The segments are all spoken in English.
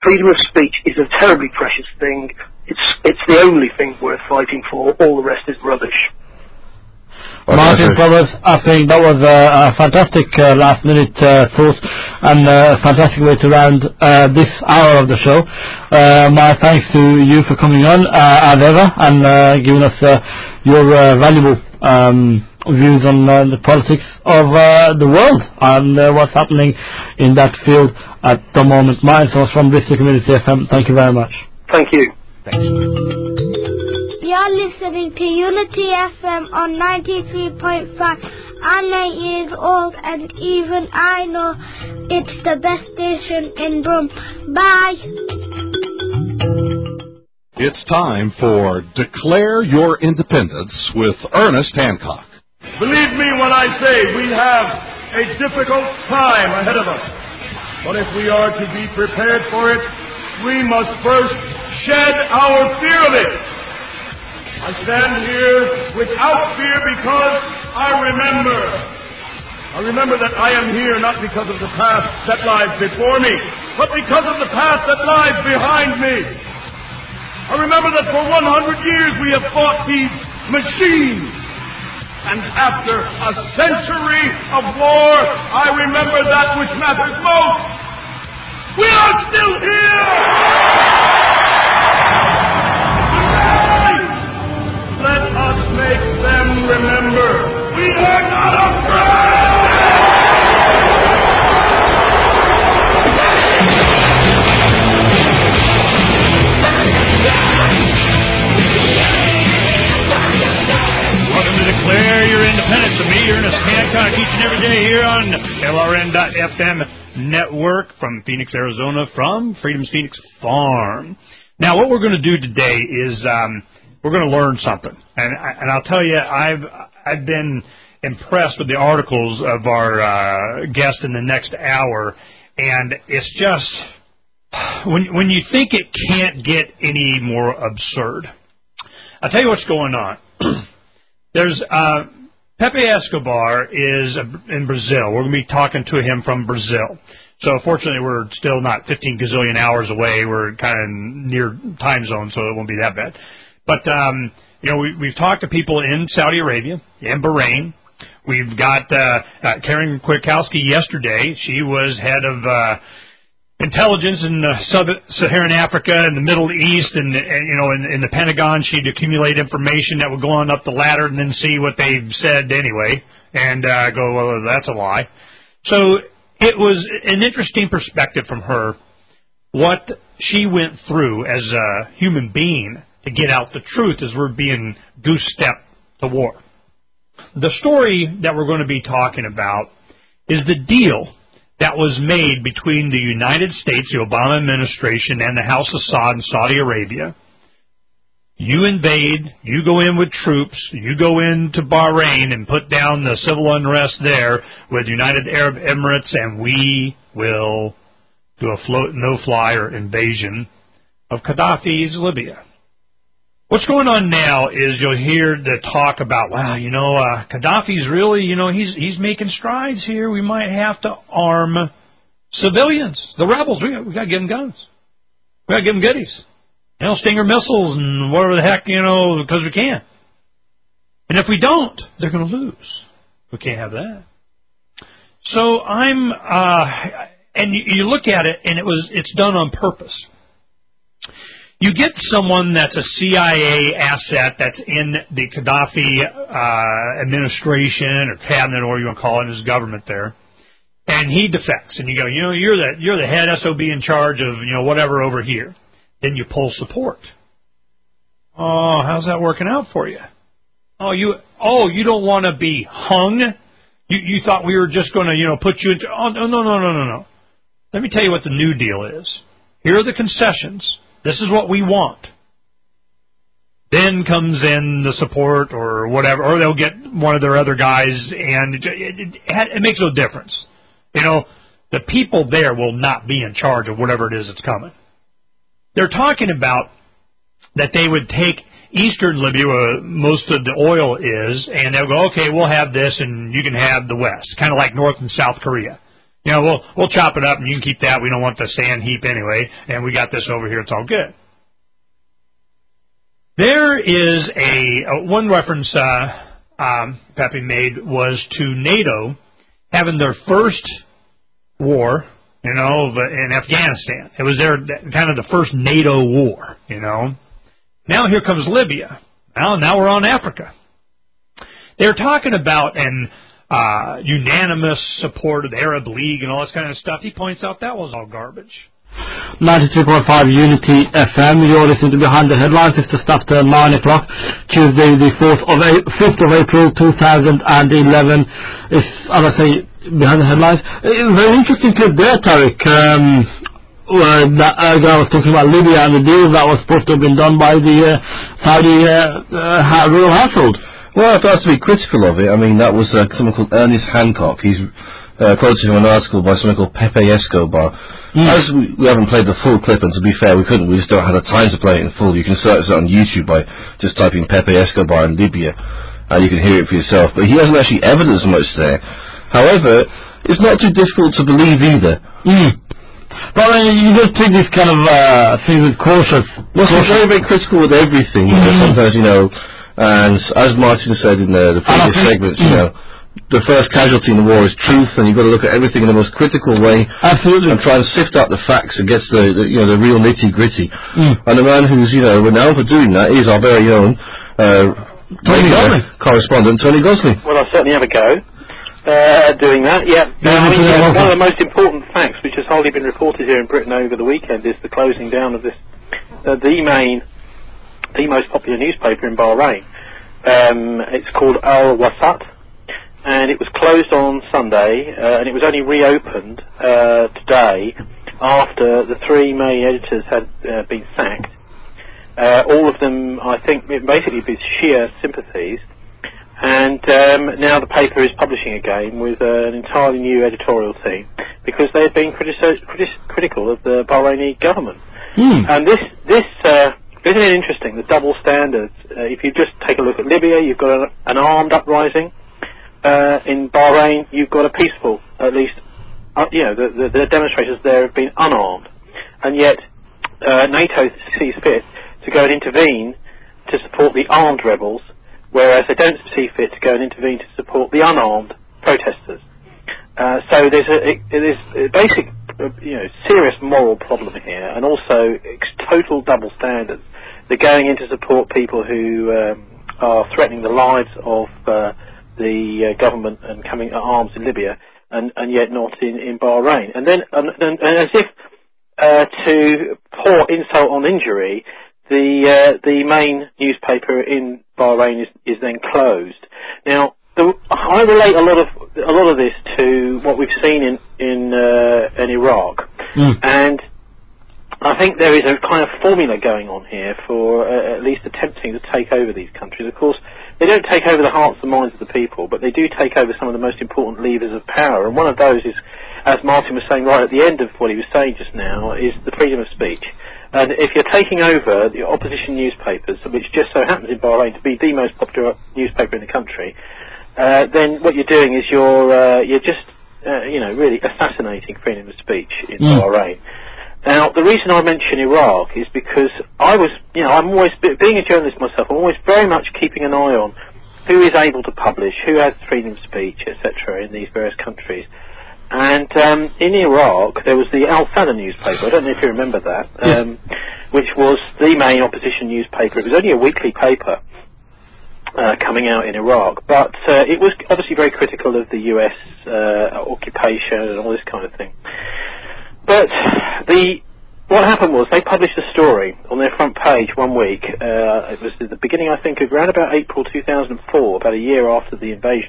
freedom of speech is a terribly precious thing. It's the only thing worth fighting for. All the rest is rubbish. Martin Powers, I think that was a fantastic last-minute thought and a fantastic way to round this hour of the show. My thanks to you for coming on as ever and giving us your valuable views on the politics of the world and what's happening in that field at the moment. Martin Powers from Bristol Community FM, thank you very much. Thank you. Thanks. You're listening to Unity FM on 93.5. I'm 8 years old and even I know it's the best station in Brum. Bye. It's time for Declare Your Independence with Ernest Hancock. Believe me when I say we have a difficult time ahead of us. But if we are to be prepared for it, we must first shed our fear of it. I stand here without fear because I remember that I am here not because of the path that lies before me, but because of the path that lies behind me. I remember that for 100 years we have fought these machines. And after a century of war, I remember that which matters most. We are still here! Let us make them remember we are not afraid! Welcome to Declare Your Independence with me, Ernest Hancock, each and every day here on LRN.FM network from Phoenix, Arizona, from Freedom's Phoenix Farm. Now, what we're going to do today is we're going to learn something, and I'll tell you, I've been impressed with the articles of our guest in the next hour, and it's just when you think it can't get any more absurd. I'll tell you what's going on. There's Pepe Escobar is in Brazil. We're going to be talking to him from Brazil. So fortunately, we're still not 15 gazillion hours away. We're kind of near time zone, so it won't be that bad. But, we've talked to people in Saudi Arabia, in Bahrain. We've got Karen Kwiatkowski yesterday. She was head of intelligence in sub-Saharan Africa and the Middle East. And in the Pentagon, she'd accumulate information that would go on up the ladder and then see what they said anyway and go, well, that's a lie. So it was an interesting perspective from her, what she went through as a human being to get out the truth as we're being goose-stepped to war. The story that we're going to be talking about is the deal that was made between the United States, the Obama administration, and the House of Saud in Saudi Arabia. You invade, you go in with troops, you go into Bahrain and put down the civil unrest there with United Arab Emirates, and we will do a no-fly or invasion of Gaddafi's Libya. What's going on now is you'll hear the talk about, wow, Gaddafi's really, he's making strides here. We might have to arm civilians, the rebels. We got to give them guns. We got to give them goodies. Stinger missiles and whatever the heck, because we can. And if we don't, they're going to lose. We can't have that. So and you look at it, and it's done on purpose. You get someone that's a CIA asset that's in the Gaddafi administration or cabinet, or you want to call it, his government there, and he defects, and you go, you're the head SOB in charge of whatever over here. Then you pull support. Oh, how's that working out for you? You don't want to be hung? You thought we were just going to put you into? Oh, no. Let me tell you what the new deal is. Here are the concessions. This is what we want. Then comes in the support or whatever, or they'll get one of their other guys, and it makes no difference. The people there will not be in charge of whatever it is that's coming. They're talking about that they would take eastern Libya, where most of the oil is, and they'll go, okay, we'll have this, and you can have the West, kind of like North and South Korea. we'll chop it up, and you can keep that. We don't want the sand heap anyway, and we got this over here. It's all good. There is one reference Pepe made was to NATO having their first war, in Afghanistan. It was their kind of the first NATO war, Now here comes Libya. Now we're on Africa. They're talking about an unanimous support of the Arab League and all this kind of stuff. He points out that was all garbage. 93.5 Unity FM. You're listening to Behind the Headlines. It's just after 9 o'clock, Tuesday, the 5th of April, 2011. It's, as I say, Behind the Headlines. Very interesting clip there, Tariq. That guy was talking about Libya and the deal that was supposed to have been done by the Saudi royal household. Well, if I was to be critical of it, I mean, that was someone called Ernest Hancock. He's quoted from an article by someone called Pepe Escobar. As we haven't played the full clip, and to be fair, we couldn't. We just don't have the time to play it in full. You can search it on YouTube by just typing Pepe Escobar in Libya, and you can hear it for yourself. But he hasn't actually evidenced much there. However, it's not too difficult to believe either. But you just take this kind of thing with cautious. Well, he's very, very critical with everything. Sometimes, and as Martin said in the previous segments, the first casualty in the war is truth, and you've got to look at everything in the most critical way. Absolutely. And try and sift out the facts against the real nitty gritty. And the man who's renowned for doing that is our very own correspondent Tony Gosling. Well, I'll certainly have a go doing that. Yeah. One of the most important facts, which has hardly been reported here in Britain over the weekend, is the closing down of this the most popular newspaper in Bahrain. It's called Al Wasat, and it was closed on Sunday, and it was only reopened today after the three main editors had been sacked. All of them, I think, basically with Shia sympathies, and now the paper is publishing again with an entirely new editorial team because they had been critical of the Bahraini government. And this isn't it interesting, the double standards? If you just take a look at Libya, you've got an armed uprising. In Bahrain, you've got a peaceful, at least, the demonstrators there have been unarmed. And yet, NATO sees fit to go and intervene to support the armed rebels, whereas they don't see fit to go and intervene to support the unarmed protesters. So there's a basic, serious moral problem here, and also total double standards. They're going in to support people who are threatening the lives of the government and coming at arms in Libya, and yet not in Bahrain. And then, and as if to pour insult on injury, the main newspaper in Bahrain is then closed. Now, I relate a lot of this to what we've seen in Iraq, and I think there is a kind of formula going on here for at least attempting to take over these countries. Of course, they don't take over the hearts and minds of the people, but they do take over some of the most important levers of power. And one of those is, as Martin was saying right at the end of what he was saying just now, is the freedom of speech. And if you're taking over the opposition newspapers, which just so happens in Bahrain to be the most popular newspaper in the country, then what you're doing is you're just really assassinating freedom of speech in Bahrain. Now, the reason I mention Iraq is because I'm always, being a journalist myself, I'm always very much keeping an eye on who is able to publish, who has freedom of speech, etc. in these various countries. And in Iraq, there was the Al-Sada newspaper, I don't know if you remember that, which was the main opposition newspaper. It was only a weekly paper coming out in Iraq, but it was obviously very critical of the US occupation and all this kind of thing. But what happened was they published a story on their front page one week. It was at the beginning, I think, of around about April 2004, about a year after the invasion,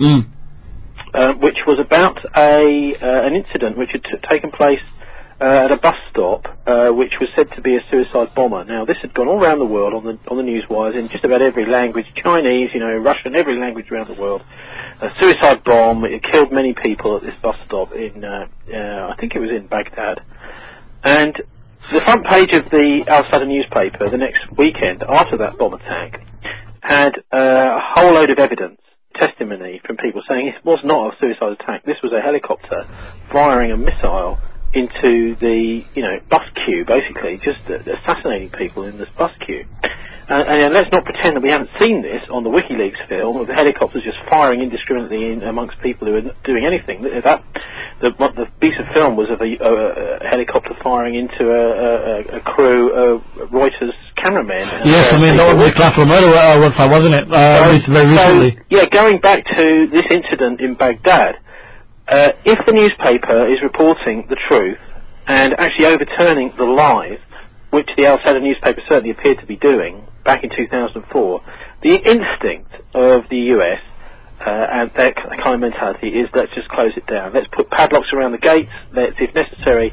which was about an incident which had taken place at a bus stop, which was said to be a suicide bomber. Now, this had gone all around the world on the news wires in just about every language, Chinese, Russian, every language around the world. A suicide bomb. It killed many people at this bus stop in, I think it was in Baghdad. And the front page of the Al-Sada newspaper the next weekend after that bomb attack had a whole load of evidence testimony from people saying it was not a suicide attack. This was a helicopter firing a missile into the, bus queue, basically, just assassinating people in this bus queue. And let's not pretend that we haven't seen this on the WikiLeaks film of the helicopters just firing indiscriminately amongst people who are not doing anything. The piece of film was of a helicopter firing into a crew of Reuters cameramen. Yes, that was the collateral murder website, wasn't it? Very recently. Yeah, going back to this incident in Baghdad, if the newspaper is reporting the truth and actually overturning the lies, which the Al Sadr newspaper certainly appeared to be doing back in 2004, the instinct of the US and their kind of mentality is, let's just close it down. Let's put padlocks around the gates. Let's, if necessary,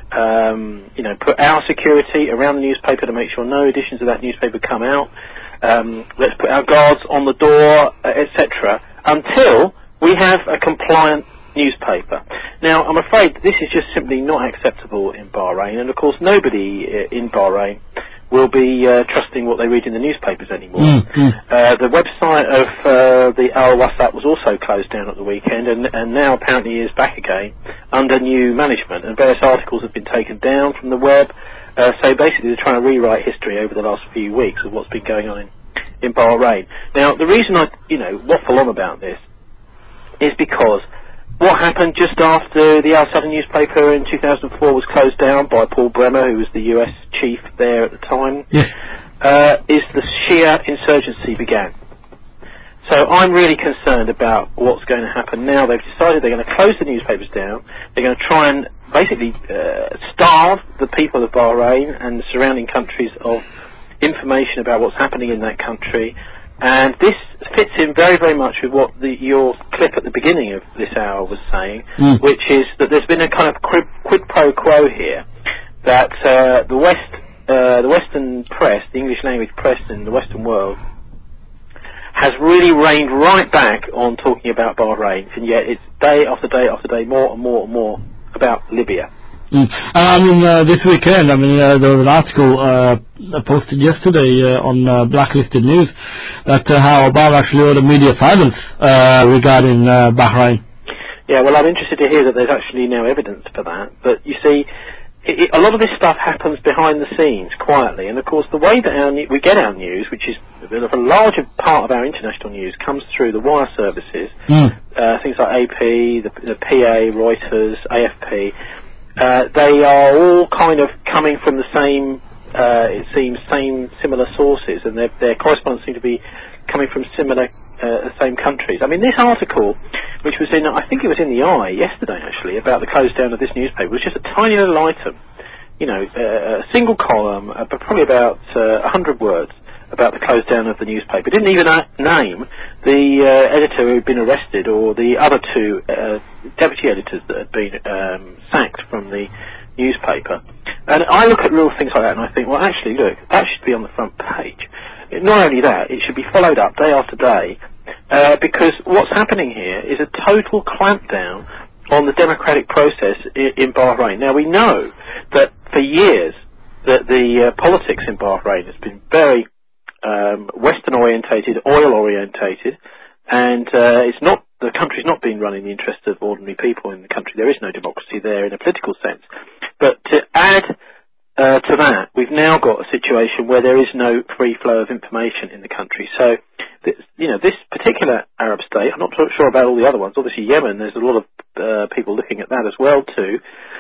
put our security around the newspaper to make sure no editions of that newspaper come out. Let's put our guards on the door, etc., until we have a compliant newspaper. Now, I'm afraid this is just simply not acceptable in Bahrain, and of course nobody in Bahrain will be trusting what they read in the newspapers anymore. The website of the Al Wasat was also closed down at the weekend, and now apparently is back again under new management, and various articles have been taken down from the web. So basically they're trying to rewrite history over the last few weeks of what's been going on in Bahrain. Now, the reason I waffle on about this is because what happened just after the Al Sadr newspaper in 2004 was closed down by Paul Bremer, who was the US chief there at the time, is the Shia insurgency began. So I'm really concerned about what's going to happen now. They've decided they're going to close the newspapers down. They're going to try and basically starve the people of Bahrain and the surrounding countries of information about what's happening in that country. And this fits in very, very much with what your clip at the beginning of this hour was saying, which is that there's been a kind of quid pro quo here, that the Western press, the English language press in the Western world, has really reined right back on talking about Bahrain, and yet it's day after day after day more and more and more about Libya. This weekend, there was an article posted yesterday on Blacklisted News that how Obama actually ordered media silence regarding Bahrain. Yeah, well, I'm interested to hear that there's actually now evidence for that. But you see, a lot of this stuff happens behind the scenes, quietly. And of course, the way that we get our news, which is a larger part of our international news, comes through the wire services, things like AP, the PA, Reuters, AFP. They are all kind of coming from the same, it seems, similar sources, and their correspondents seem to be coming from similar, same countries. This article, which was I think it was in the Eye yesterday actually, about the close down of this newspaper, was just a tiny little item, a single column, but probably about 100 words about the close down of the newspaper. It didn't even name the editor who had been arrested or the other two deputy editors that had been sacked from the newspaper. And I look at little things like that and I think, well, actually, look, that should be on the front page. Not only that, it should be followed up day after day, because what's happening here is a total clampdown on the democratic process in Bahrain. Now, we know that for years that the politics in Bahrain has been very Western-orientated, oil-orientated, and the country's not been run in the interest of ordinary people in the country. There is no democracy there in a political sense. But to add to that, we've now got a situation where there is no free flow of information in the country. So, this particular Arab state, I'm not sure about all the other ones. Obviously, Yemen, there's a lot of people looking at that as well too,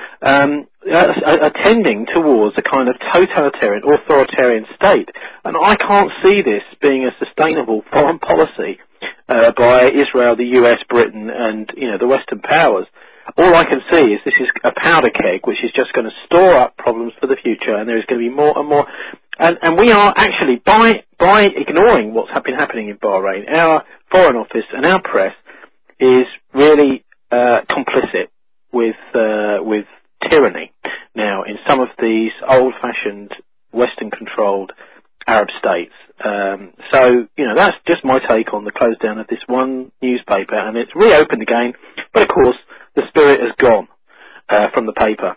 are tending towards a kind of totalitarian, authoritarian state. And I can't see this being a sustainable foreign policy by Israel, the US, Britain, and the Western powers. All I can see is this is a powder keg which is just going to store up problems for the future, and there is going to be more and more. And we are actually, by ignoring what's been happening in Bahrain, our Foreign Office and our press is really complicit with tyranny now in some of these old-fashioned Western-controlled Arab states. So that's just my take on the close down of this one newspaper, and it's reopened again, but of course the spirit has gone from the paper.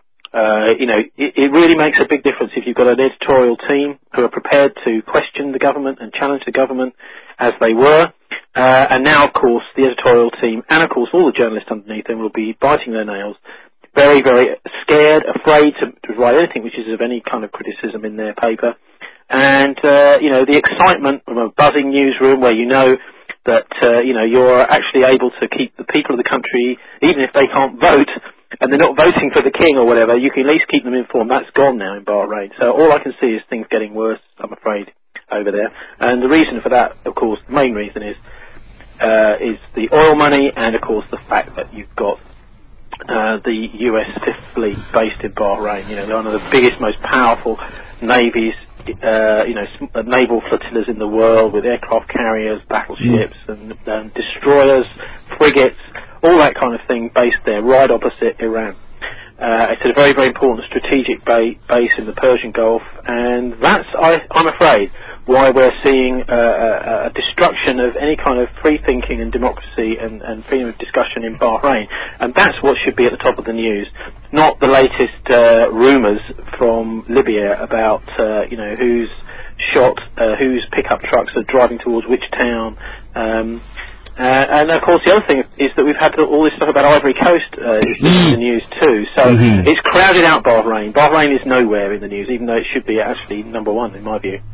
It really makes a big difference if you've got an editorial team who are prepared to question the government and challenge the government as they were, And now, of course, the editorial team and, of course, all the journalists underneath them will be biting their nails, very, very scared, afraid to write anything which is of any kind of criticism in their paper. And, the excitement of a buzzing newsroom where you know that, you're actually able to keep the people of the country, even if they can't vote, and they're not voting for the king or whatever, you can at least keep them informed. That's gone now in Bahrain. So all I can see is things getting worse, I'm afraid, over there. And the reason for that, of course, the main reason is the oil money and, of course, the fact that you've got the US Fifth Fleet based in Bahrain. They're one of the biggest, most powerful navies, naval flotillas in the world, with aircraft carriers, battleships, and destroyers, frigates, all that kind of thing based there, right opposite Iran. It's a very, very important strategic base in the Persian Gulf, and that's, I'm afraid, why we're seeing a destruction of any kind of free thinking and democracy and freedom of discussion in Bahrain. And that's what should be at the top of the news, not the latest rumours from Libya about, who's shot, whose pickup trucks are driving towards which town. And of course the other thing is that we've had all this stuff about Ivory Coast in the news too. So it's crowded out Bahrain. Bahrain is nowhere in the news, even though it should be actually number one in my view.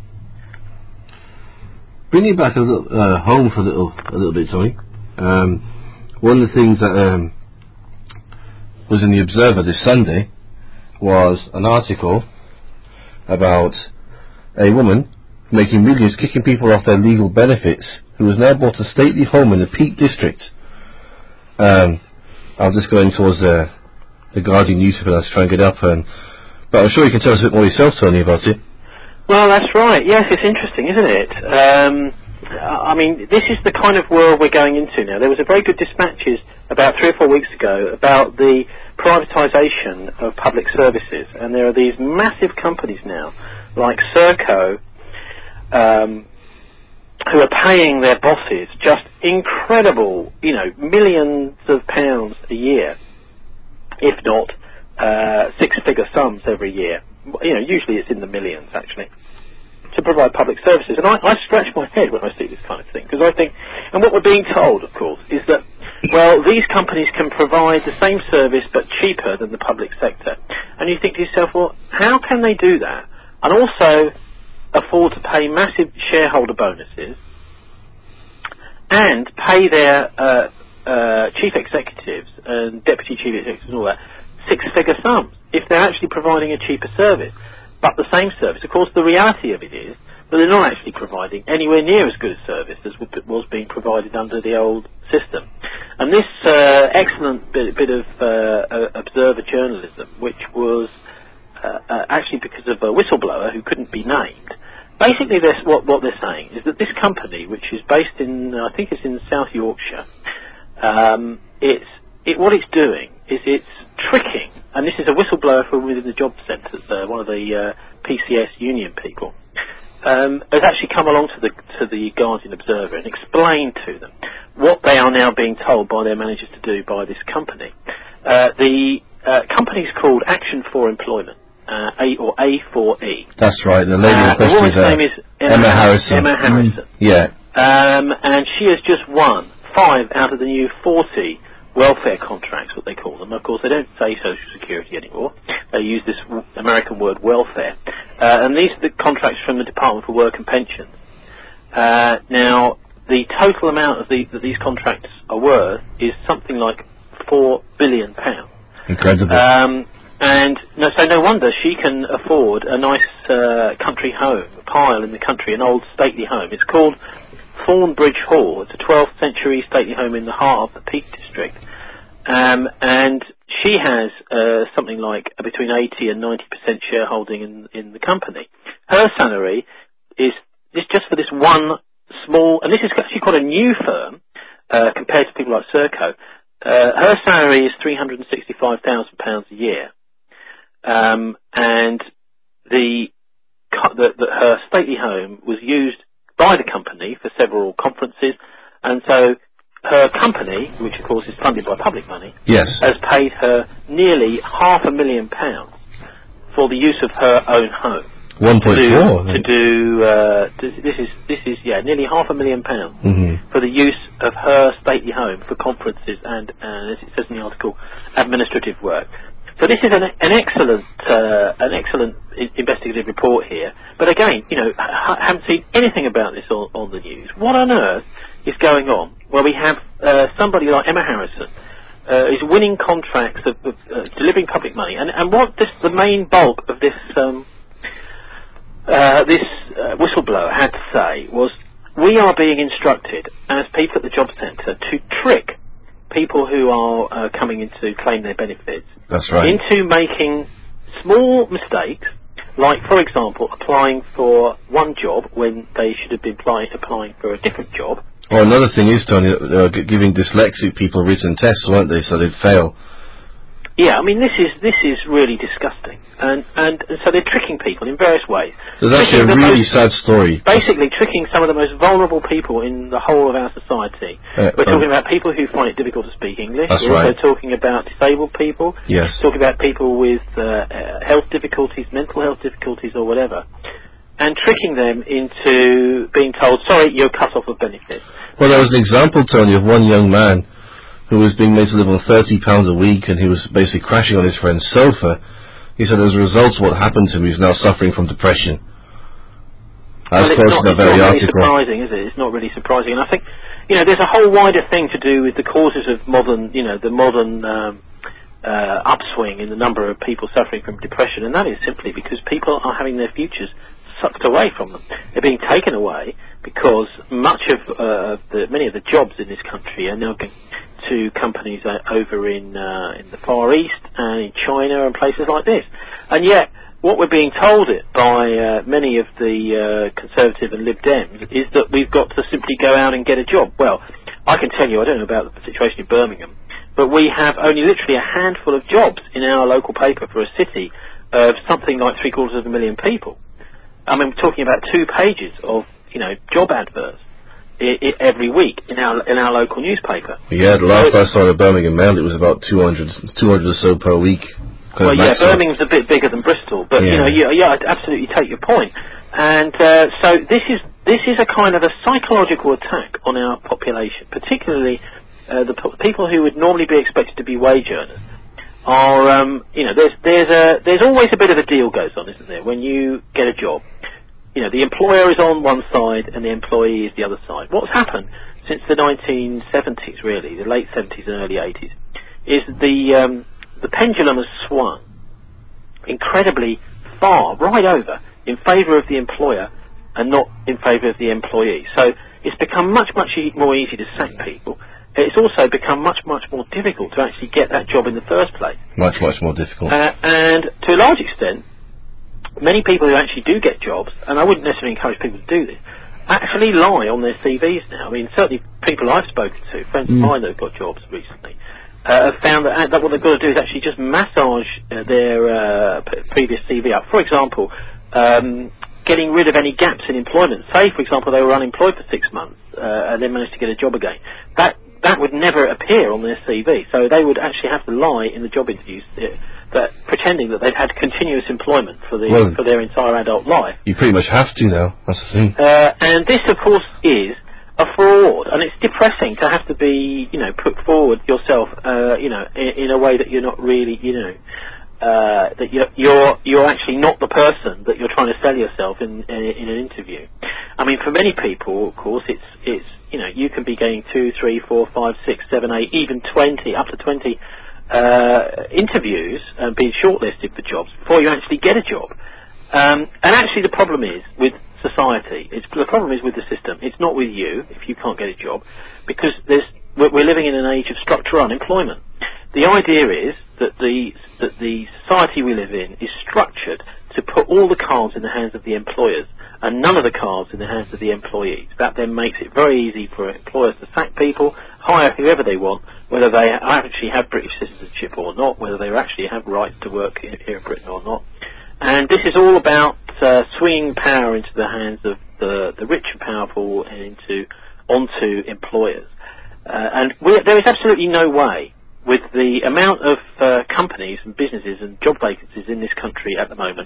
Bring you back a little home for a little bit, Tony. One of the things that was in the Observer this Sunday was an article about a woman making millions kicking people off their legal benefits, who has now bought a stately home in the Peak District. I'm just going towards the Guardian newspaper to try and get up, but I'm sure you can tell us a bit more yourself, Tony, about it. Well, that's right. Yes, it's interesting, isn't it? This is the kind of world we're going into now. There was a very good dispatches about 3 or 4 weeks ago about the privatisation of public services, and there are these massive companies now, like Serco, who are paying their bosses just incredible, millions of pounds a year, if not six-figure sums every year. Usually it's in the millions, actually, to provide public services. And I scratch my head when I see this kind of thing, because I think, and what we're being told, of course, is that, well, these companies can provide the same service but cheaper than the public sector. And you think to yourself, well, how can they do that and also afford to pay massive shareholder bonuses and pay their chief executives and deputy chief executives and all that six-figure sums if they're actually providing a cheaper service, but the same service? Of course, the reality of it is that they're not actually providing anywhere near as good a service as was being provided under the old system. And this excellent bit of Observer journalism, which was actually because of a whistleblower who couldn't be named, basically what they're saying is that this company, which is based in, I think it's in South Yorkshire, what it's doing is it's tricking, and this is a whistleblower from within the job centres, one of the PCS union people, has actually come along to the Guardian Observer and explained to them what they are now being told by their managers to do by this company. The company's called Action for Employment, or A4E. That's right, the lady in question is name is Emma Harrison. Emma Harrison. Yeah. And she has just won 5 out of the new 40 welfare contracts, what they call them. Of course, they don't say Social Security anymore. They use this American word welfare. And these are the contracts from the Department for Work and Pensions. Now, the total amount that these contracts are worth is something like £4 billion. Incredible. And so no wonder she can afford a nice country home, a pile in the country, an old stately home. It's called Thornbridge Hall. It's a 12th century stately home in the heart of the Peak District. And she has something like between 80 and 90% shareholding in the company. Her salary is just for this one small, and this is actually quite a new firm compared to people like Serco. Her salary is £365,000 a year. And her stately home was used by the company for several conferences, and so her company, which of course is funded by public money, yes, has paid her nearly £500,000 for the use of her own home. 1.4 to do this is nearly £500,000 for the use of her stately home for conferences and as it says in the article, administrative work. So this is an excellent investigative report here. But again, I haven't seen anything about this on the news. What on earth is going on? Well, we have somebody like Emma Harrison is winning contracts of delivering public money, and what the main bulk of this whistleblower had to say was, we are being instructed as people at the job centre to trick people who are coming in to claim their benefits. That's right. Into making small mistakes, like, for example, applying for one job when they should have been applying for a different job. Well, another thing is, Tony, giving dyslexic people written tests, weren't they, so they'd fail. Yeah, I mean, this is really disgusting. And so they're tricking people in various ways. There's actually a really sad story. Basically tricking some of the most vulnerable people in the whole of our society. We're talking about people who find it difficult to speak English. That's We're right. also talking about disabled people. Yes. Talking about people with health difficulties, mental health difficulties or whatever. And tricking them into being told, sorry, you're cut off of benefits. Well, there was an example, Tony, of one young man who was being made to live on £30 a week, and he was basically crashing on his friend's sofa. He said as a result of what happened to him, he's now suffering from depression. As well, quoted in that very article. It's not really surprising, is it? It's not really surprising. And I think, there's a whole wider thing to do with the causes of the modern upswing in the number of people suffering from depression, and that is simply because people are having their futures sucked away from them. They're being taken away because many of the jobs in this country are now going to companies over in the Far East and in China and places like this. And yet, what we're being told by many of the Conservative and Lib Dems is that we've got to simply go out and get a job. Well, I can tell you, I don't know about the situation in Birmingham, but we have only literally a handful of jobs in our local paper for a city of something like 750,000 people. I mean, we're talking about 2 pages of, job adverts every week in our local newspaper. Yeah, the last I saw the Birmingham Mail, it was about 200 or so per week. Well, yeah, Birmingham's a bit bigger than Bristol, but I absolutely take your point. And so this is a kind of a psychological attack on our population, particularly the people who would normally be expected to be wage earners. There's always a bit of a deal goes on, isn't there, when you get a job? The employer is on one side and the employee is the other side. What's happened since the 1970s, really, the late 70s and early 80s, is the pendulum has swung incredibly far, right over, in favour of the employer and not in favour of the employee. So it's become much more easy to sack people. It's also become much more difficult to actually get that job in the first place. Much more difficult. And to a large extent, many people who actually do get jobs, and I wouldn't necessarily encourage people to do this, actually lie on their CVs now. I mean, certainly people I've spoken to, friends of mine that have got jobs recently, have found that what they've got to do is actually just massage their previous CV up. For example, getting rid of any gaps in employment. Say, for example, they were unemployed for 6 months and then managed to get a job again. That would never appear on their CV. So they would actually have to lie in the job interviews pretending that they've had continuous employment for their entire adult life. You pretty much have to now. That's the thing. And this, of course, is a fraud, and it's depressing to have to be, put forward yourself, in a way that you're not really, that you're actually not the person that you're trying to sell yourself in an interview. I mean, for many people, of course, it's you can be getting 2, 3, 4, 5, 6, 7, 8, even 20, up to 20 interviews and being shortlisted for jobs before you actually get a job. And actually, the problem is with society. The problem is with the system. It's not with you if you can't get a job, because we're living in an age of structural unemployment. The idea is that the society we live in is structured to put all the cards in the hands of the employers and none of the cards in the hands of the employees. That then makes it very easy for employers to sack people, hire whoever they want, whether they actually have British citizenship or not, whether they actually have rights to work here in Britain or not. And this is all about swinging power into the hands of the rich and powerful and onto employers. And there is absolutely no way, with the amount of companies and businesses and job vacancies in this country at the moment,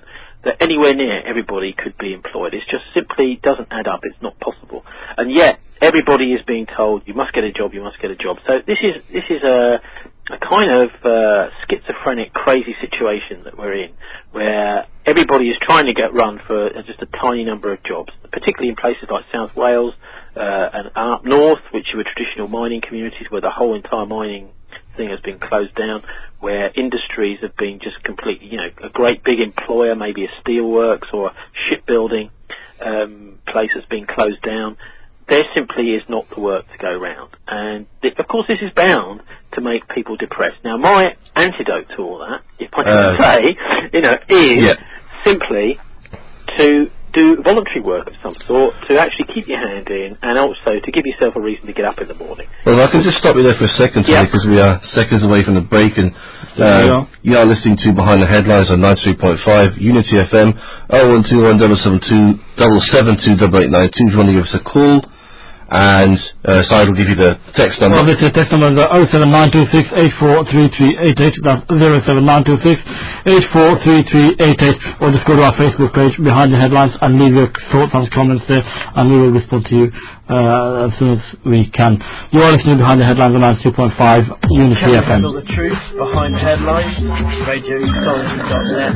that anywhere near everybody could be employed. It just simply doesn't add up. It's not possible. And yet, everybody is being told, you must get a job, you must get a job. So this is a kind of schizophrenic, crazy situation that we're in, where everybody is trying to get run for just a tiny number of jobs, particularly in places like South Wales and up north, which were traditional mining communities where the whole entire mining thing has been closed down, where industries have been just completely, a great big employer, maybe a steelworks or a shipbuilding place has been closed down. There simply is not the work to go round. And, of course, this is bound to make people depressed. Now, my antidote to all that, if I can say, is simply to do voluntary work of some sort, to actually keep your hand in, and also to give yourself a reason to get up in the morning. Well, I can just stop you there for a second, because we are seconds away from the break, and you are listening to Behind the Headlines on 93.5 Unity FM, 012 772 772 8892. If you want to give us a call, and Side will give you the text number. Well, the text number is 07926 843388. That's 07926 843388. Or just go to our Facebook page, Behind the Headlines, and leave your thoughts and comments there, and we will respond to you as soon as we can. You are listening to Behind the Headlines on 92.5 Unity FM. Handle the truth behind the headlines. RadioSolid.net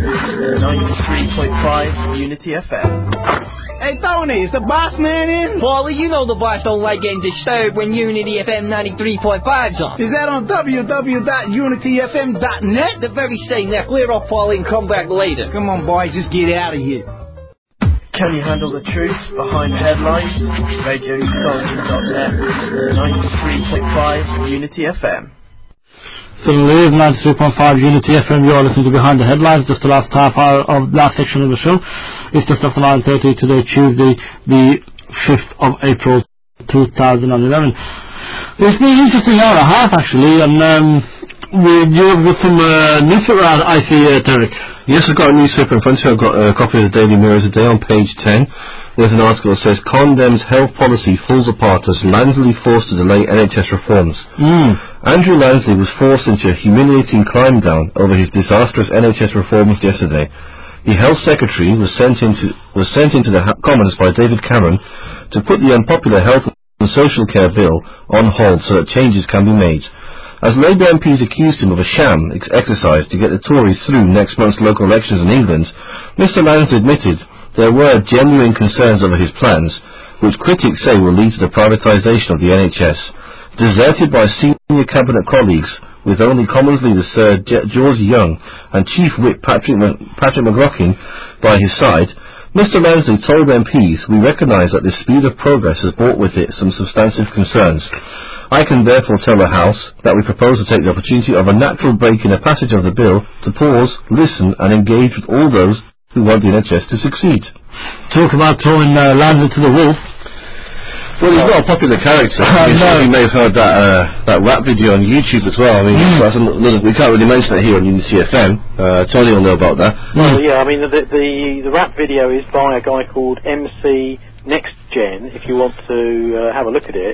93.5 Unity FM. Hey Tony, is the boss man in? Paulie, you know the boss don't like getting disturbed when Unity FM 93.5's on. Is that on www.unityfm.net? The very same. Now clear off, Paulie, and come back later. Come on, boys, just get out of here. Can you handle the truth behind the headlines? RadioSolid.net 93.5 Unity FM. So live 93.5 Unity FM. You are listening to Behind the Headlines. Just the last half hour of last section of the show. It's just after 9:30 today, Tuesday, the 5th of April 2011. It's been an interesting hour and a half actually, and you've got some newspaper out, I see, Derek. Yes, I've got a newspaper in front of you. I've got a copy of the Daily Mirror today on page 10 with an article that says condemns health policy falls apart as Lansley forced to delay NHS reforms. Andrew Lansley was forced into a humiliating climb down over his disastrous NHS reforms yesterday. The Health Secretary was sent into the Commons by David Cameron to put the unpopular Health and Social Care Bill on hold so that changes can be made. As Labour MPs accused him of a sham exercise to get the Tories through next month's local elections in England, Mr Lansley admitted there were genuine concerns over his plans, which critics say will lead to the privatisation of the NHS. Deserted by senior cabinet colleagues, with only Commons leader Sir George Young and Chief Whip Patrick McLaughlin by his side, Mr Lansley told MPs, "We recognise that the speed of progress has brought with it some substantive concerns. I can therefore tell the House that we propose to take the opportunity of a natural break in the passage of the bill to pause, listen and engage with all those who want the NHS to succeed." Talk about throwing Lansley to the wolf. Well, he's not a popular character. You may have heard that rap video on YouTube as well. I mean, that's we can't really mention it here on Unity FM. Tony will know about that. Well, yeah, I mean, the rap video is by a guy called MC Next Gen, if you want to have a look at it.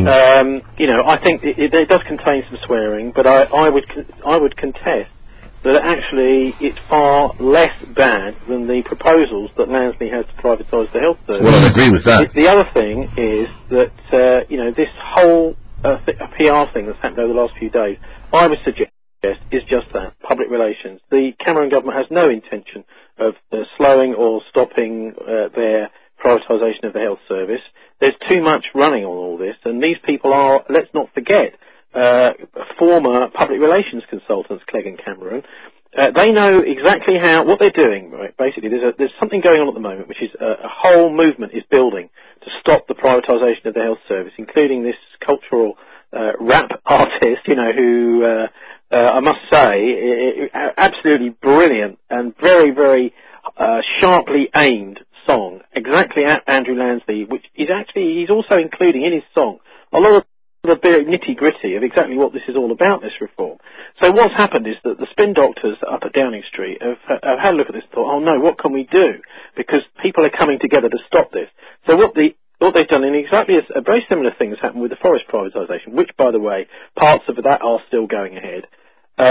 I think it does contain some swearing, but I would contest that actually it's far less bad than the proposals that Lansley has to privatise the health service. Well, I agree with that. The other thing is that, this whole PR thing that's happened over the last few days, I would suggest is just that, public relations. The Cameron government has no intention of slowing or stopping their privatisation of the health service. There's too much running on all this, and these people are, let's not forget, former public relations consultants, Clegg and Cameron. They know exactly what they're doing, right? Basically, there's something going on at the moment, which is a whole movement is building to stop the privatisation of the health service, including this cultural rap artist, who I must say, absolutely brilliant and very, very sharply aimed song, exactly at Andrew Lansley, which is actually, he's also including in his song a lot of the nitty-gritty of exactly what this is all about, this reform. So what's happened is that the spin doctors up at Downing Street have had a look at this and thought, oh no, what can we do? Because people are coming together to stop this. So what they've done in exactly a very similar thing has happened with the forest privatisation, which, by the way, parts of that are still going ahead.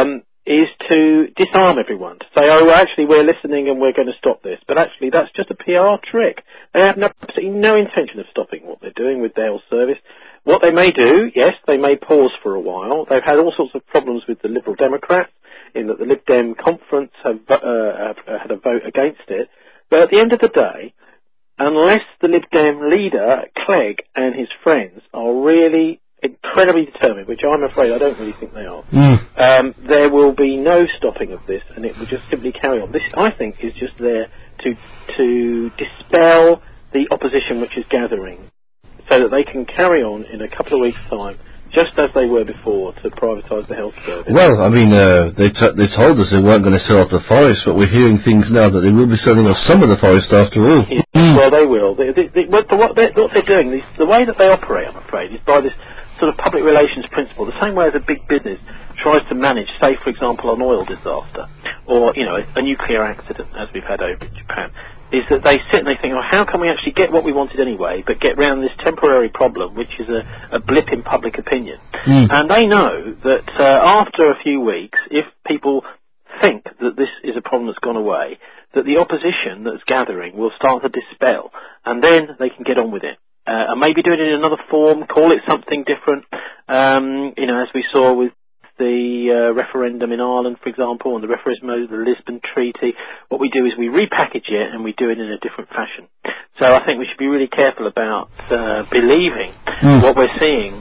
is to disarm everyone, to say, oh, well, actually, we're listening and we're going to stop this. But actually, that's just a PR trick. They have absolutely no intention of stopping what they're doing with their service. What they may do, yes, they may pause for a while. They've had all sorts of problems with the Liberal Democrats, in that the Lib Dem conference have had a vote against it. But at the end of the day, unless the Lib Dem leader, Clegg, and his friends are really incredibly determined, which I'm afraid I don't really think they are, there will be no stopping of this, and it will just simply carry on. This, I think, is just there to dispel the opposition which is gathering, so that they can carry on in a couple of weeks' time, just as they were before, to privatise the health service. Well, I mean, they told us they weren't going to sell off the forest, but we're hearing things now that they will be selling off some of the forest after all. Yeah, well, they will. What they're doing, the way that they operate, I'm afraid, is by this sort of public relations principle, the same way as a big business tries to manage, say, for example, an oil disaster, or, you know, a nuclear accident, as we've had over in Japan, is that they sit and they think, oh, how can we actually get what we wanted anyway, but get round this temporary problem, which is a blip in public opinion. And they know that after a few weeks, if people think that this is a problem that's gone away, that the opposition that's gathering will start to dispel, and then they can get on with it. And maybe do it in another form, call it something different, you know, as we saw with the referendum in Ireland, for example, and the referendum over the Lisbon Treaty. What we do is we repackage it and we do it in a different fashion. So I think we should be really careful about believing what we're seeing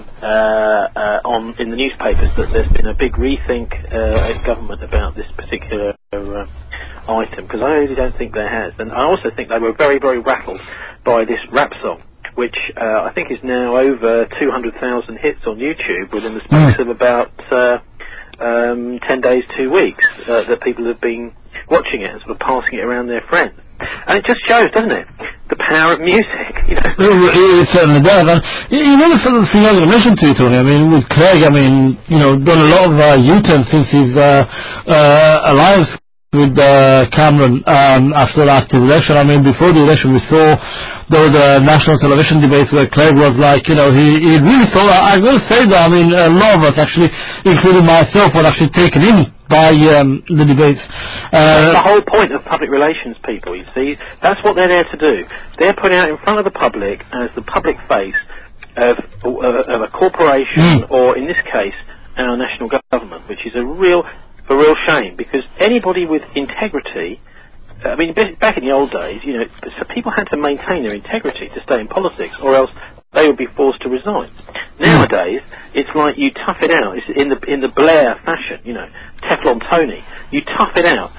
in the newspapers, that there's been a big rethink at government about this particular item, because I really don't think there has. And I also think they were very, very rattled by this rap song, which I think is now over 200,000 hits on YouTube within the space of about 10 days, 2 weeks, that people have been watching it and sort of passing it around their friends. And it just shows, doesn't it, the power of music, you know. It certainly does. And you know, the sort of thing I was going to mention to you, Tony, I mean, with Clegg, I mean, you know, done a lot of U-turn since his alliance with Cameron after the last election. I mean, before the election we saw there was a national television debate where Clegg was like, you know, he really thought, I will say that, I mean, a lot of us actually, including myself, were actually taken in by the debates. That's the whole point of public relations people, you see. That's what they're there to do. They're put out in front of the public as the public face of a corporation, or in this case, our national government, which is a real shame, because anybody with integrity, I mean, back in the old days, you know, so people had to maintain their integrity to stay in politics, or else they would be forced to resign. Nowadays, it's like you tough it out. It's in the Blair fashion, you know, Teflon Tony. You tough it out,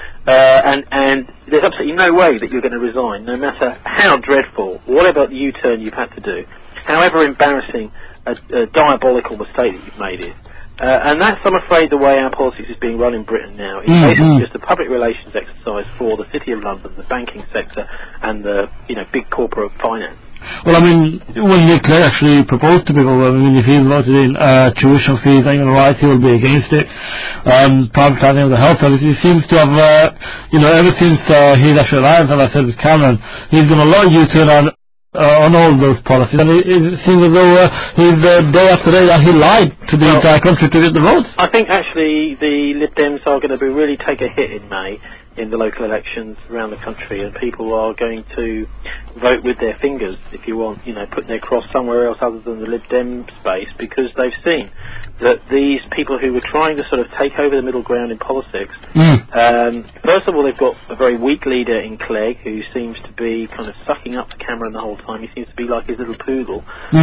and there's absolutely no way that you're going to resign, no matter how dreadful, whatever U-turn you've had to do, however embarrassing a diabolical mistake that you've made is. And that's, I'm afraid, the way our politics is being run in Britain now. It's basically just a public relations exercise for the City of London, the banking sector, and the, you know, big corporate finance. Well, I mean, when Nick Clegg actually proposed to people, I mean, if he voted in tuition fees, I'm going to write, he will be against it. Privatising of the health service, he seems to have, you know, ever since his actual alliance, as I said, with Cameron, he's done a lot of U-turn on all those policies, and it seems as though he's day after day that he lied to the entire country to get the votes. I think actually the Lib Dems are going to really take a hit in May in the local elections around the country, and people are going to vote with their fingers, if you want, you know, putting their cross somewhere else other than the Lib Dem space, because they've seen that these people who were trying to sort of take over the middle ground in politics, first of all, they've got a very weak leader in Clegg, who seems to be kind of sucking up to Cameron the whole time. He seems to be like his little poodle.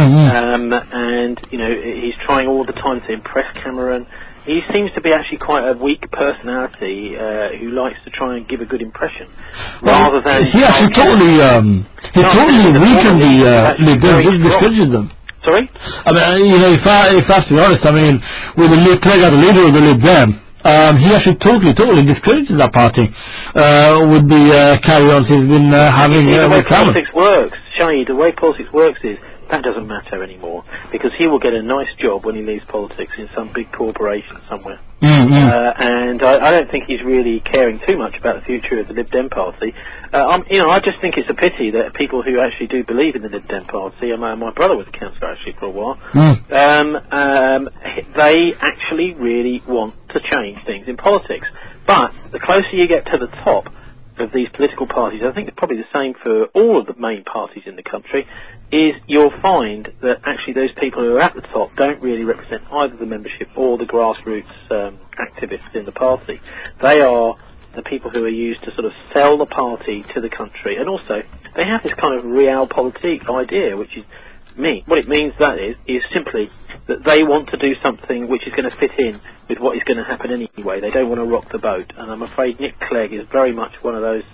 And, you know, he's trying all the time to impress Cameron. He seems to be actually quite a weak personality who likes to try and give a good impression, rather than... He actually totally weakened the Lib Dems, discredited them. Sorry? I mean, you know, if I have to be honest, I mean, with the Clegg as the leader of the Lib Dem, he actually totally discredited that party with the carry-ons he's been having with Cameron. Politics works. Shade, the way politics works is that doesn't matter anymore, because he will get a nice job when he leaves politics in some big corporation somewhere. And I don't think he's really caring too much about the future of the Lib Dem Party. I just think it's a pity that people who actually do believe in the Lib Dem Party, my brother was a councillor actually for a while, they actually really want to change things in politics. But the closer you get to the top of these political parties, I think it's probably the same for all of the main parties in the country, is you'll find that actually those people who are at the top don't really represent either the membership or the grassroots activists in the party. They are the people who are used to sort of sell the party to the country, and also they have this kind of realpolitik idea, which is what it means that is simply that they want to do something which is going to fit in with what is going to happen anyway. They don't want to rock the boat, and I'm afraid Nick Clegg is very much one of those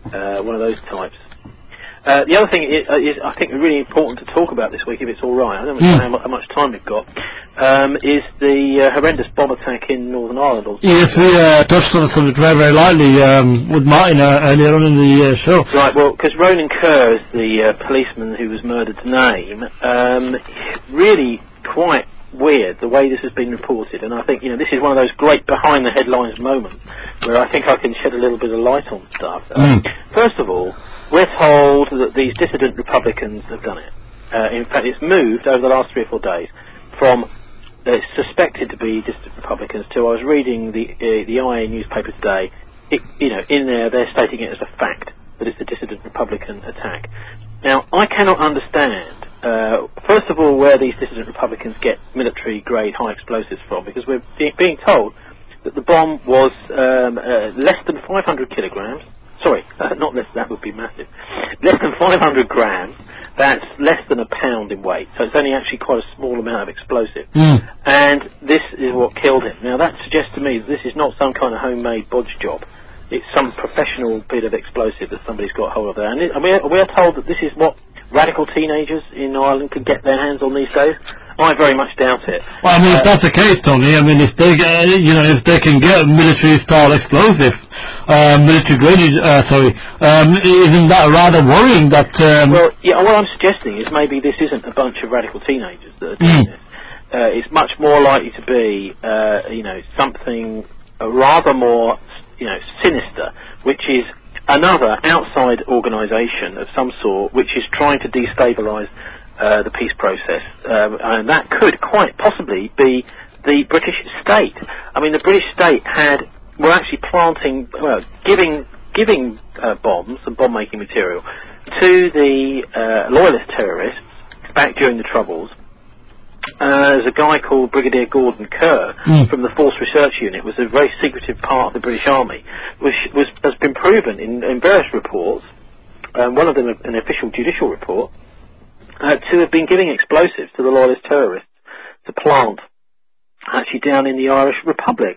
types. The other thing is I think really important to talk about this week, if it's all right. I don't know how much time we've got. Is the horrendous bomb attack in Northern Ireland? Yes, we touched on the subject very, very lightly with Martin earlier on in the show. Right, well, because Ronan Kerr is the policeman who was murdered's name. Really quite weird the way this has been reported, and I think this is one of those great behind the headlines moments where I think I can shed a little bit of light on stuff. First of all, we're told that these dissident Republicans have done it. In fact, it's moved over the last 3 or 4 days from suspected to be dissident Republicans to, I was reading the IA newspaper today, in there they're stating it as a fact that it's a dissident Republican attack. Now, I cannot understand, first of all, where these dissident Republicans get military-grade high explosives from, because we're being told that the bomb was less than 500 kilograms. Sorry, not less, that would be massive. Less than 500 grams, that's less than a pound in weight. So it's only actually quite a small amount of explosive. And this is what killed him. Now that suggests to me that this is not some kind of homemade bodge job. It's some professional bit of explosive that somebody's got hold of there. And we are told that this is what radical teenagers in Ireland could get their hands on these days. I very much doubt it. Well, I mean, if that's the case, Tony, I mean, if they can get military-style explosive, military-grade, isn't that rather worrying that... Well, yeah, what I'm suggesting is maybe this isn't a bunch of radical teenagers that are doing this. It's much more likely to be, something rather more, sinister, which is another outside organisation of some sort which is trying to destabilise the peace process, and that could quite possibly be the British state. I mean, the British state were actually giving bombs and bomb-making material to the loyalist terrorists back during the Troubles. There's a guy called Brigadier Gordon Kerr from the Force Research Unit, was a very secretive part of the British Army, which has been proven in various reports, one of them an official judicial report, to have been giving explosives to the loyalist terrorists to plant actually down in the Irish Republic.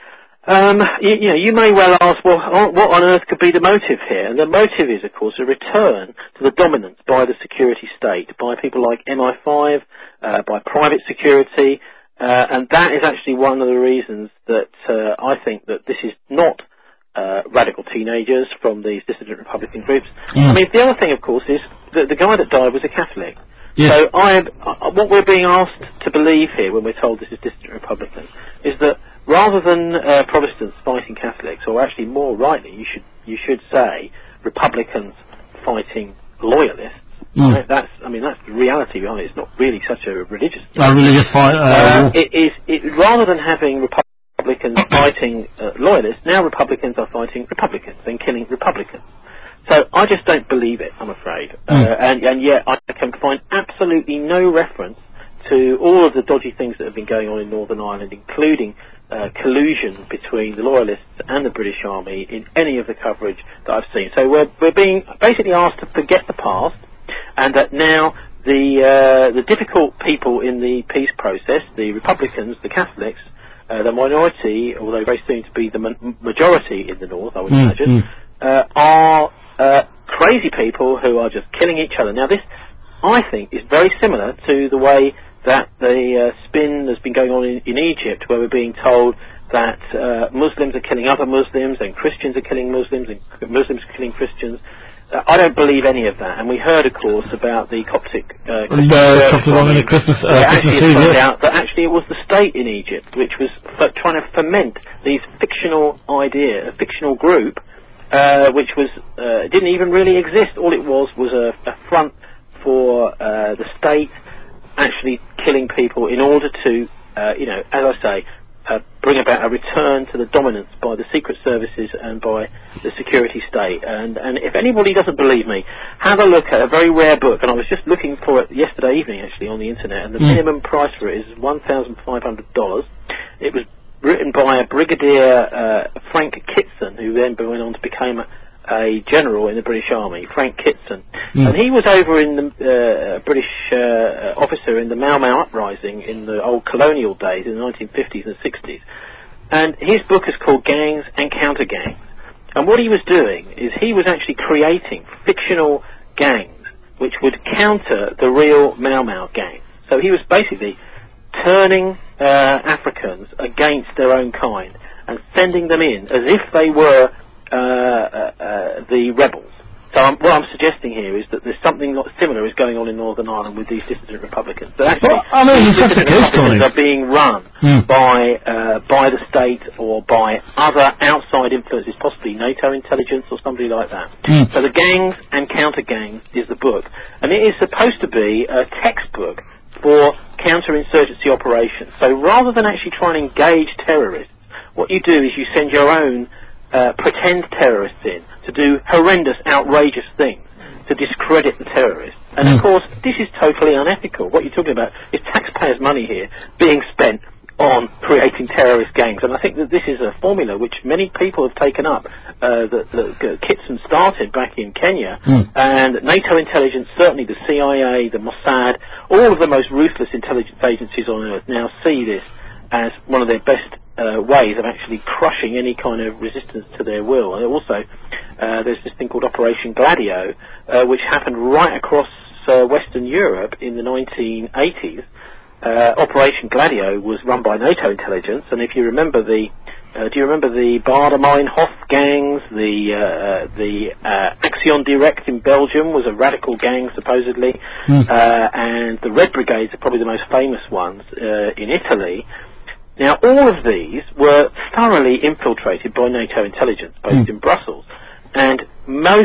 You may well ask, well, what on earth could be the motive here? And the motive is, of course, a return to the dominance by the security state, by people like MI5, by private security, and that is actually one of the reasons that I think that this is not radical teenagers from these dissident Republican groups. I mean, the other thing, of course, is that the guy that died was a Catholic. Yes. So what we're being asked to believe here when we're told this is dissident Republican is that rather than Protestants fighting Catholics, or actually more rightly, you should say Republicans fighting loyalists. Right? That's the reality behind it. It's not really such a religious fight. Rather than having Republicans fighting loyalists, now Republicans are fighting Republicans and killing Republicans. So I just don't believe it, I'm afraid. And yet I can find absolutely no reference to all of the dodgy things that have been going on in Northern Ireland, including collusion between the Loyalists and the British Army in any of the coverage that I've seen. So we're being basically asked to forget the past, and that now the difficult people in the peace process, the Republicans, the Catholics, the minority, although very soon to be the majority in the North, I would imagine, are crazy people who are just killing each other. Now this, I think, is very similar to the way that the spin has been going on in Egypt, where we're being told that Muslims are killing other Muslims and Christians are killing Muslims and Muslims are killing Christians. I don't believe any of that. And we heard, of course, about the Coptic Christmas actually it turned out that actually it was the state in Egypt which was trying to foment these fictional idea, a fictional group, which was didn't even really exist. All it was a front for the state actually killing people in order to, as I say, bring about a return to the dominance by the secret services and by the security state. And if anybody doesn't believe me, have a look at a very rare book, and I was just looking for it yesterday evening actually on the internet, and the minimum price for it is $1,500. It was written by a Brigadier Frank Kitson, who then went on to become a general in the British Army, Frank Kitson. And he was over in the British officer in the Mau Mau uprising in the old colonial days in the 1950s and 60s. And his book is called Gangs and Counter-Gangs. And what he was doing is he was actually creating fictional gangs which would counter the real Mau Mau gang. So he was basically turning Africans against their own kind and sending them in as if they were the rebels. So what I'm suggesting here is that there's something similar is going on in Northern Ireland with these dissident Republicans. That actually, these dissident Republicans are being run by the state or by other outside influences, possibly NATO intelligence or somebody like that. So the Gangs and Counter-Gangs is the book, and it is supposed to be a textbook for counterinsurgency operations. So rather than actually trying to engage terrorists, what you do is you send your own pretend terrorists in to do horrendous, outrageous things to discredit the terrorists. And of course, this is totally unethical. What you're talking about is taxpayers' money here being spent on creating terrorist gangs. And I think that this is a formula which many people have taken up, that Kitson started back in Kenya, and NATO intelligence, certainly the CIA, the Mossad, all of the most ruthless intelligence agencies on earth now see this as one of their best ways of actually crushing any kind of resistance to their will. And also, there's this thing called Operation Gladio, which happened right across Western Europe in the 1980s. Operation Gladio was run by NATO intelligence, and if you remember do you remember the Baader-Meinhof gangs? The Action Direct in Belgium was a radical gang, supposedly, and the Red Brigades are probably the most famous ones in Italy. Now, all of these were thoroughly infiltrated by NATO intelligence, based in Brussels, and all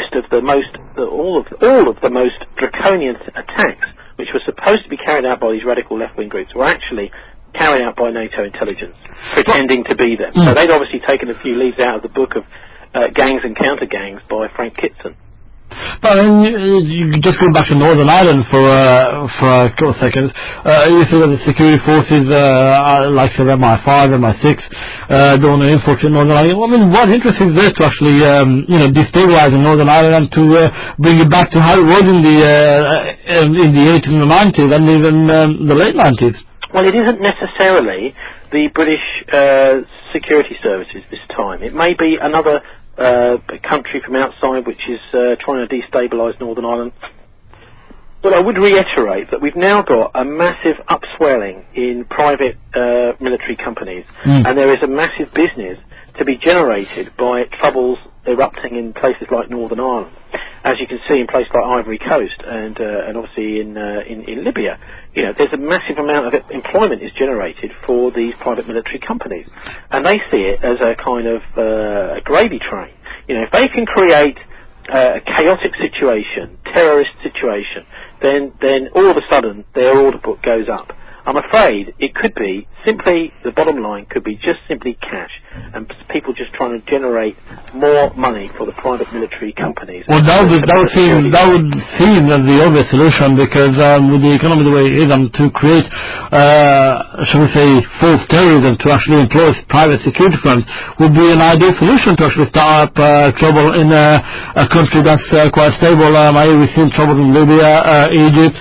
of the most draconian attacks, which were supposed to be carried out by these radical left-wing groups, were actually carried out by NATO intelligence, pretending to be them. So they'd obviously taken a few leaves out of the book of Gangs and Counter-Gangs by Frank Kitson. But you just go back to Northern Ireland for a couple of seconds. You see that the security forces, like say MI5, MI6, don't want to infiltrate Northern Ireland. I mean, what interest is there to actually, destabilize Northern Ireland and to bring it back to how it was in the 80s and the 90s and even the late 90s? Well, it isn't necessarily the British security services this time. It may be another country from outside which is trying to destabilise Northern Ireland. But I would reiterate that we've now got a massive upswelling in private military companies, and there is a massive business to be generated by troubles erupting in places like Northern Ireland, as you can see in places like Ivory Coast and obviously in Libya. There's a massive amount of employment is generated for these private military companies, and they see it as a kind of a gravy train. If they can create a chaotic situation, terrorist situation, then all of a sudden their order book goes up. I'm afraid it could be simply, the bottom line could be just simply cash and people just trying to generate more money for the private military companies. Well, that would seem the obvious solution, because with the economy the way it is, to create, shall we say, false terrorism to actually employ private security firms would be an ideal solution to actually start up trouble in a country that's quite stable. We've seen trouble in Libya, Egypt,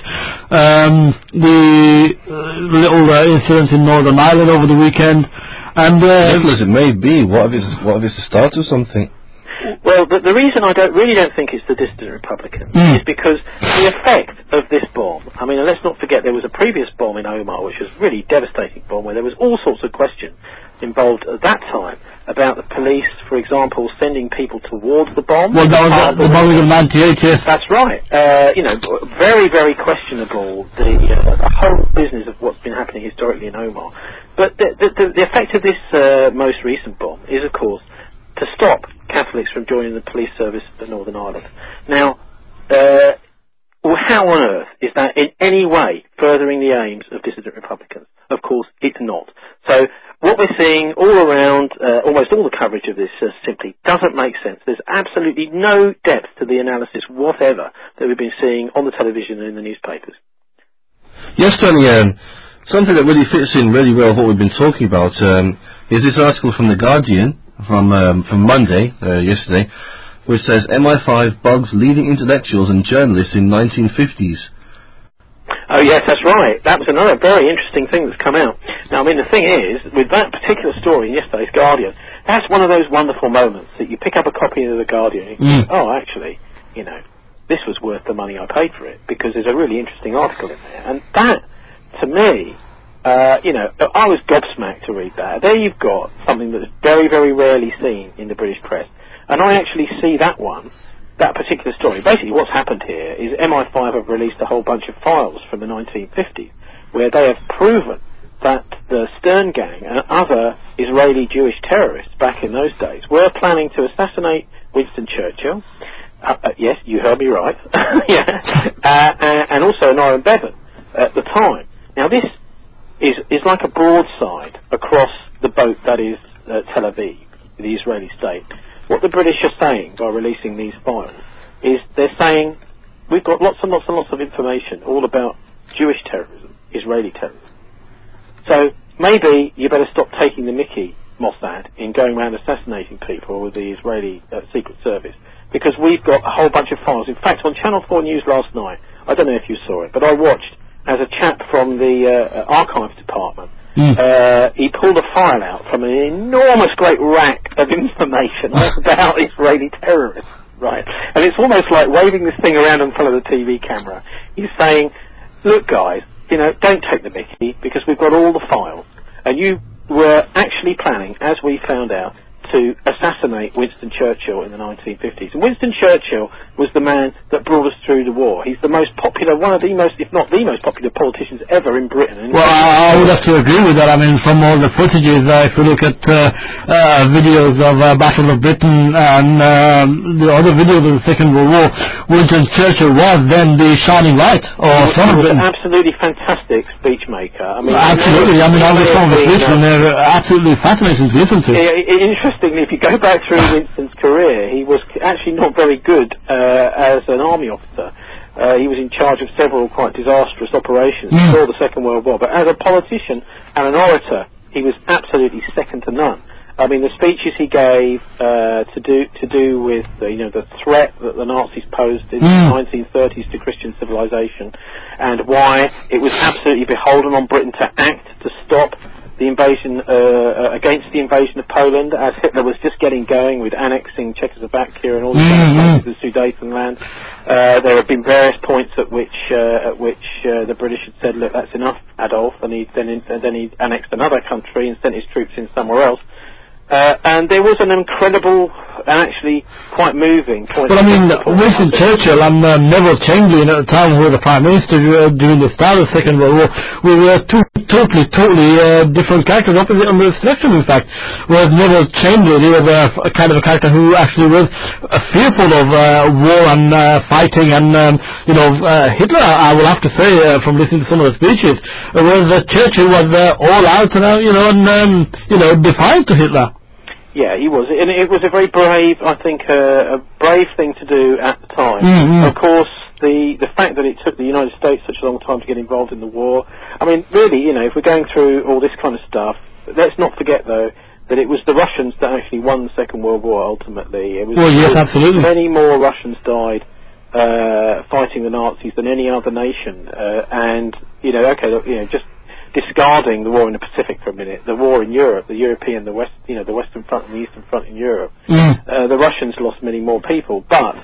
the little incidents in Northern Ireland over the weekend, and Nicholas, it may be. What if it's the start of something? Well, the reason I don't think it's the dissident Republicans is because the effect of this bomb. I mean, let's not forget there was a previous bomb in Omar, which was a really devastating bomb, where there was all sorts of questions involved at that time about the police, for example, sending people towards the bomb. Well, that was the bombing of 98, yes. That's right. Very, very questionable, the whole business of what's been happening historically in Omar. But the effect of this most recent bomb is, of course, to stop Catholics from joining the police service for Northern Ireland. Now, how on earth is that in any way furthering the aims of dissident Republicans? Of course, it's not. So what we're seeing all around, almost all the coverage of this simply doesn't make sense. There's absolutely no depth to the analysis whatever that we've been seeing on the television and in the newspapers. Yes, Tony, something that really fits in really well with what we've been talking about is this article from The Guardian from Monday, yesterday, which says MI5 bugs leading intellectuals and journalists in 1950s. Oh yes, that's right. That was another very interesting thing that's come out. Now, I mean, the thing is, with that particular story in yesterday's Guardian, that's one of those wonderful moments that you pick up a copy of the Guardian and you think, oh, actually, this was worth the money I paid for it, because there's a really interesting article in there. And that, to me, I was gobsmacked to read that. There you've got something that's very, very rarely seen in the British press. And I actually see that particular story. Basically what's happened here is MI5 have released a whole bunch of files from the 1950s where they have proven that the Stern Gang and other Israeli Jewish terrorists back in those days were planning to assassinate Winston Churchill. Yes, you heard me right. And also Noam Bevan at the time. Now this is like a broadside across the boat that is Tel Aviv, the Israeli state. What the British are saying by releasing these files is they're saying we've got lots and lots and lots of information all about Jewish terrorism, Israeli terrorism. So maybe you better stop taking the mickey, Mossad, in going around assassinating people with the Israeli Secret Service, because we've got a whole bunch of files. In fact, on Channel 4 News last night, I don't know if you saw it, but I watched as a chap from the archives department. He pulled a file out from an enormous great rack of information about Israeli terrorists, right? And it's almost like waving this thing around in front of the TV camera. He's saying, look guys, don't take the mickey, because we've got all the files. And you were actually planning, as we found out, to assassinate Winston Churchill in the 1950s. And Winston Churchill was the man that brought us through the war. He's the most popular, one of the most, if not the most popular politicians ever in Britain. And well, I would have to agree with that. I mean, from all the footages, if you look at videos of Battle of Britain and the other videos of the Second World War, Winston Churchill was then the shining light of Son of Britain. An absolutely fantastic speech maker. I mean, absolutely. I mean, all the songs of Britain, they're absolutely fascinating to listen to. Interestingly, if you go back through Winston's career, he was actually not very good as an army officer. He was in charge of several quite disastrous operations before the Second World War. But as a politician and an orator, he was absolutely second to none. I mean, the speeches he gave to do with the threat that the Nazis posed in the 1930s to Christian civilization, and why it was absolutely beholden on Britain to act to stop the invasion against the invasion of Poland, as Hitler was just getting going with annexing Czechoslovakia and all the Sudetenland. There have been various points at which the British had said, "Look, that's enough, Adolf," and then he annexed another country and sent his troops in somewhere else. And there was an incredible and actually quite moving point. But I mean, Winston Churchill and Neville Chamberlain at the time, who were the Prime Minister during the start of the Second World War, were two totally different characters, opposite on the spectrum, in fact. Whereas Neville Chamberlain, he was a kind of a character who actually was fearful of war and fighting, and Hitler, I will have to say, from listening to some of the speeches, whereas Churchill was all out and defiant to Hitler. Yeah, he was, and it was a very brave, I think, a brave thing to do at the time. Of course, the fact that it took the United States such a long time to get involved in the war. I mean, really, if we're going through all this kind of stuff, let's not forget though that it was the Russians that actually won the Second World War ultimately. It was, yes, absolutely. Many more Russians died fighting the Nazis than any other nation, and just discarding the war in the Pacific for a minute, the war in Europe, the Western Front and the Eastern Front in Europe, the Russians lost many more people, but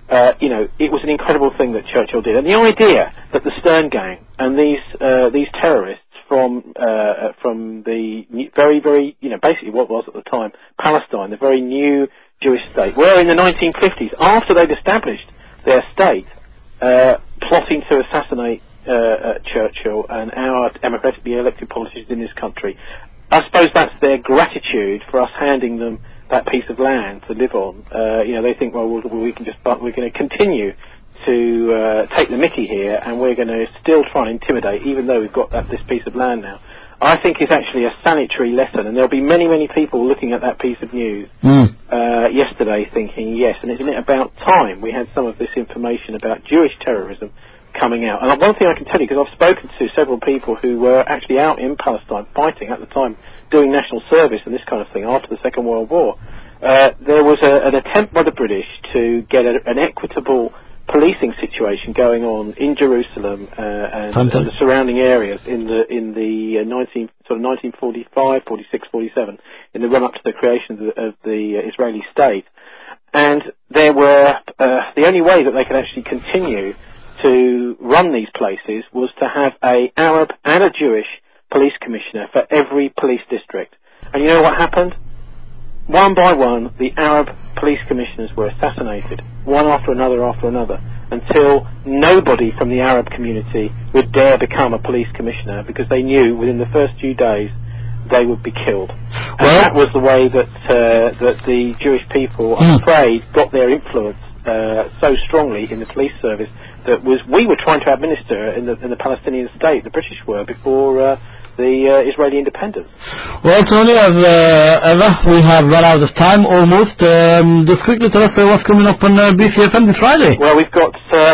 it was an incredible thing that Churchill did. And the idea that the Stern Gang and these terrorists from the very, very, basically what was at the time Palestine, the very new Jewish state, were in the 1950s, after they'd established their state, plotting to assassinate Churchill and our democratically elected politicians in this country. I suppose that's their gratitude for us handing them that piece of land to live on. They think, well, we're going to continue to take the mickey here, and we're going to still try and intimidate, even though we've got this piece of land now. I think it's actually a sanitary lesson, and there'll be many, many people looking at that piece of news yesterday thinking, yes, and isn't it about time we had some of this information about Jewish terrorism coming out. And one thing I can tell you, because I've spoken to several people who were actually out in Palestine fighting at the time, doing national service and this kind of thing after the Second World War, there was an attempt by the British to get an equitable policing situation going on in Jerusalem and the surrounding areas in the 1945, 46, 47, in the run-up to the creation of the Israeli state. And there were the only way that they could actually continue to run these places was to have an Arab and a Jewish police commissioner for every police district. And you know what happened? One by one, the Arab police commissioners were assassinated, one after another, until nobody from the Arab community would dare become a police commissioner, because they knew within the first few days they would be killed. And that was the way that the Jewish people, I'm afraid, got their influence so strongly in the police service that we were trying to administer in the Palestinian state, the British were, before the Israeli independence. Well, Tony, as ever, we have run out of time almost. Just quickly tell us what's coming up on BCFM this Friday. Well, we've got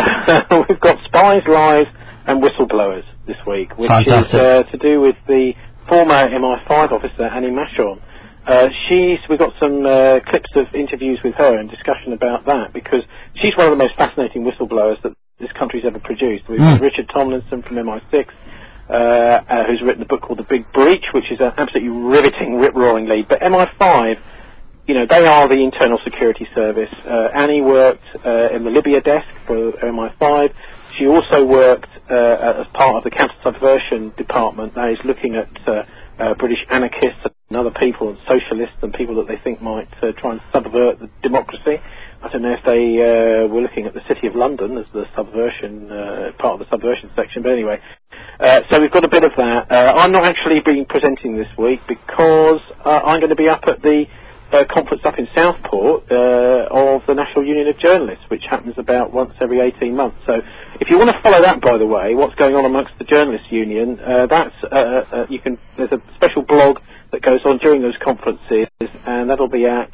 Spies, Lies and Whistleblowers this week, which is to do with the former MI5 officer, Annie Machon. We've got some clips of interviews with her and discussion about that, because she's one of the most fascinating whistleblowers that this country's ever produced. We've got Richard Tomlinson from MI6, who's written a book called The Big Breach, which is an absolutely riveting, rip-roaring lead. But MI5, they are the internal security service. Annie worked in the Libya desk for MI5. She also worked as part of the counter-subversion department that is looking at British anarchists and other people, and socialists and people that they think might try and subvert the democracy. I don't know if they were looking at the City of London as the subversion, part of the subversion section, but anyway. So we've got a bit of that. I'm not actually being presenting this week because I'm going to be up at the conference up in Southport of the National Union of Journalists, which happens about once every 18 months. So if you want to follow that, by the way, what's going on amongst the Journalists Union, there's a special blog that goes on during those conferences, and that'll be at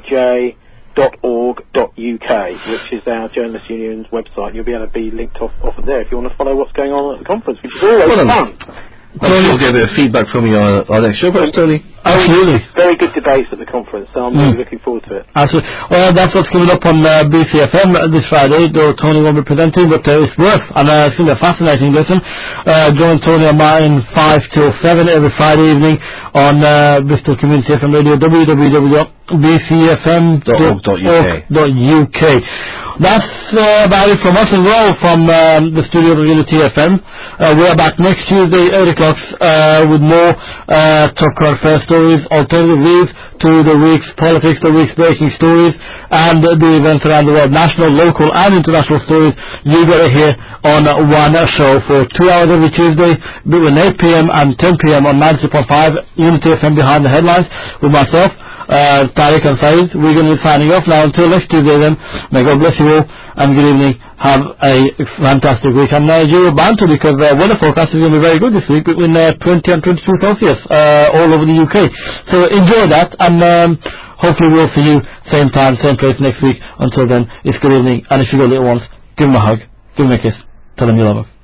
nuj.org.uk, which is our Journalists Union's website. You'll be able to be linked off of there if you want to follow what's going on at the conference, which is always fun. We'll get a bit of feedback from you on our next show, perhaps, Tony. Absolutely. Very good debates at the conference, so I'm really looking forward to it. Absolutely. Well, that's what's coming up on BCFM this Friday, though Tony won't be presenting, but it's worth, and it's been a fascinating listen. Join Tony and mine 5 till 7 every Friday evening on Bristol Community FM Radio, www.bcfm.org.uk. That's about it from us as well, from the studio of Unity FM. We are back next Tuesday, 8 o'clock, with more top current affairs stories, alternative views to the week's politics, the week's breaking stories, and the events around the world, national, local, and international stories. You got to hear on one show for 2 hours every Tuesday between 8 p.m. and 10 p.m. on 92.5 Unity FM Behind the Headlines with myself, Tariq and Saeed. We're going to be signing off now until next Tuesday then. May God bless you all, and good evening. Have a fantastic week. And you're bound to, because weather forecast is going to be very good this week, between 20 and 22 Celsius all over the UK. So enjoy that, and hopefully we'll see you same time, same place next week. Until then, it's good evening, and if you got little ones, give them a hug, give them a kiss, tell them you love them.